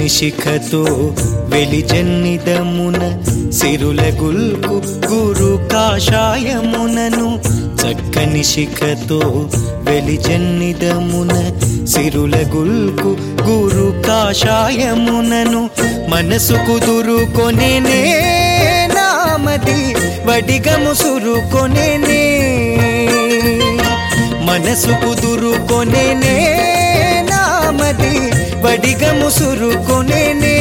శిఖతో వెలిజన్నిదమున సిరుల గుల్కు గురు కాషాయమునను చక్కని శిఖతో వెలిజన్నిదమున సిరుల గుల్కు గురు కాషాయమునను మనసు కుదురుకొనేనే నామది వడిగము సురుకొనేనే మనసు కుదురుకొనేనే నామది వడిగము సురుకొనేనే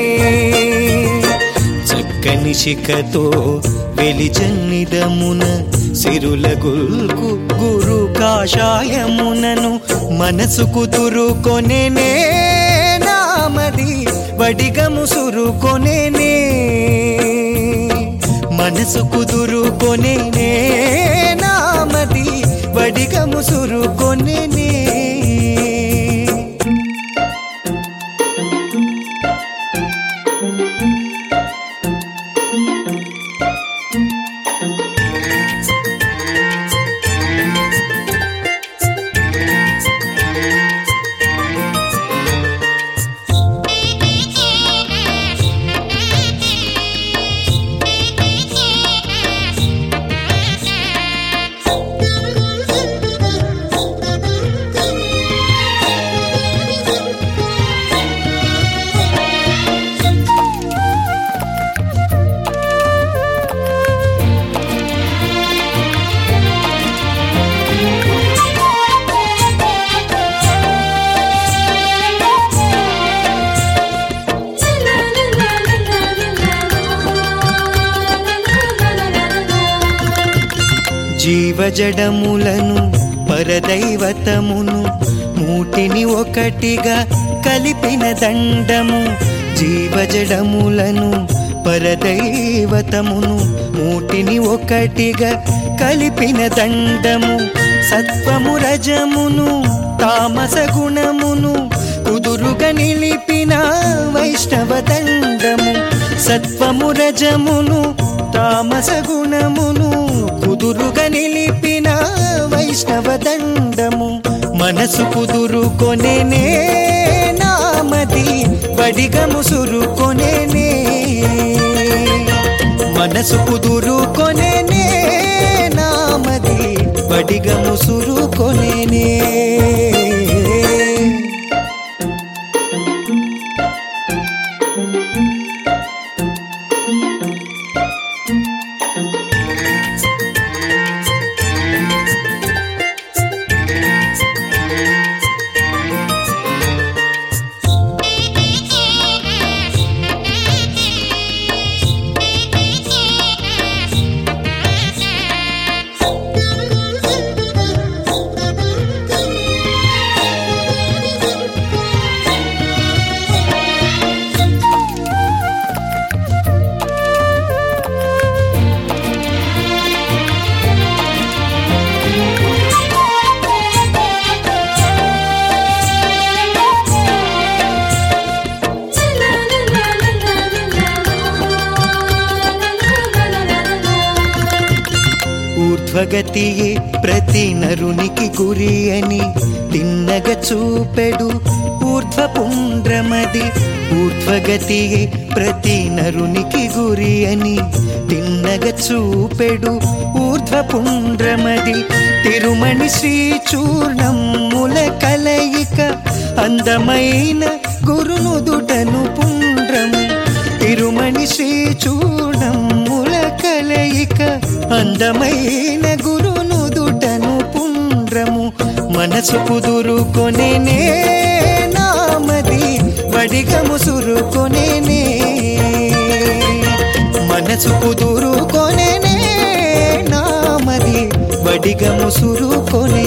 చక్కని శిఖతో వెలిజన్నిదమున సిరుల గుల్కు గురు కాషాయమునను మనసు కుదురుకొనేనే నామది వడిగము సురుకొనేనే మనసు కుదురుకొనేనే నామది వడిగము సురుకొనేనే జీవజడములను పరదైవతమును మూటిని ఒకటిగా కలిపిన దండము జీవజడములను పరదైవతమును మూటిని ఒకటిగా కలిపిన దండము సత్వము రజమును తామస గుణమును కుదురుగా నిలిపిన వైష్ణవ దండము సత్వము రజమును తామస గుణమును కుదురుగా నిలిపిన వైష్ణవ దండము మనసు కుదురుకొనేనే నామది వడిగము సురుకొనేనే మనసు కుదురుకొనేనే నామది వడిగము సురుకొనేనే ఊర్ధ్వగతియే ప్రతి నరునికి గురి అని తిన్నగ చూపెడు ఊర్ధ్వపుండ్రమది ఊర్ధ్వగతియే ప్రతి నరునికి గురి అని తిన్నగ చూపెడు ఊర్ధ్వపుండ్రమది తిరుమణి శ్రీ చూర్ణముల కలయిక అందమైన గురునుదుటను పుండ్రము తిరుమణి శ్రీ చూర్ణముల కలయిక అందమైన గురునుదుటను పుండ్రము మనసు కుదురుకొనేనే నామది వడిగము సురుకొనేనే మనసు కుదురుకొనేనే నామది వడిగము సురుకొనేనే